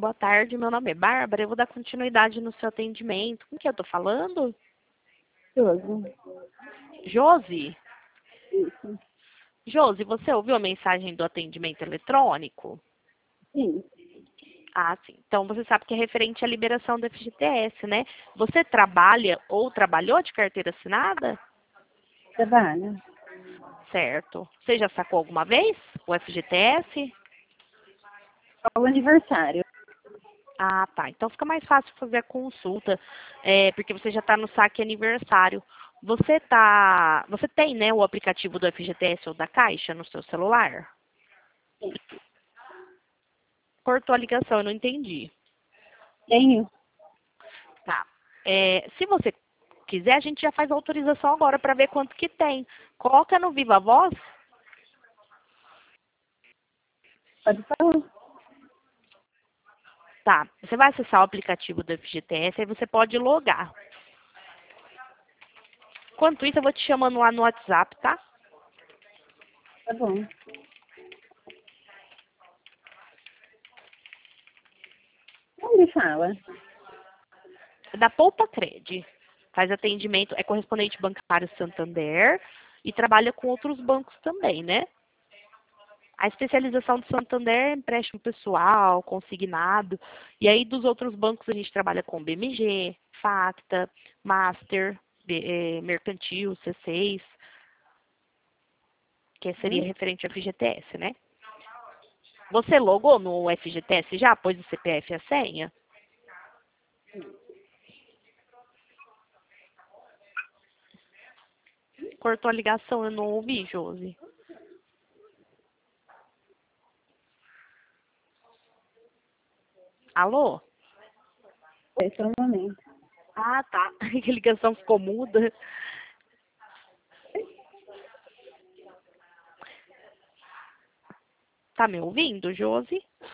Boa tarde, meu nome é Bárbara, eu vou dar continuidade no seu atendimento. Com quem eu tô falando? Josi. Josi? Isso. Josi, você ouviu a mensagem do atendimento eletrônico? Sim. Ah, sim. Então você sabe que é referente à liberação do FGTS, né? Você trabalha ou trabalhou de carteira assinada? Trabalho. Certo. Você já sacou alguma vez o FGTS? Só o aniversário. Ah, tá. Então fica mais fácil fazer a consulta, porque você já está no saque aniversário. Você tem, né, o aplicativo do FGTS ou da Caixa no seu celular? Sim. Cortou a ligação, eu não entendi. Tenho. Tá. Se você quiser, a gente já faz a autorização agora para ver quanto que tem. Coloca no Viva Voz. Pode falar. Tá. Você vai acessar o aplicativo do FGTS, aí você pode logar. Enquanto isso, eu vou te chamando lá no WhatsApp, tá? Tá bom. Onde fala? Da Poupa Cred. Faz atendimento, é correspondente bancário Santander e trabalha com outros bancos também, né? A especialização do Santander é empréstimo pessoal, consignado. E aí dos outros bancos a gente trabalha com BMG, Facta, Master, Mercantil, C6, que seria referente ao FGTS, né? Você logou no FGTS já? Pôs o CPF e a senha? Cortou a ligação, eu não ouvi, Josi. Alô? Esse é o momento. Ah, tá. A ligação ficou muda. Tá me ouvindo, Josi?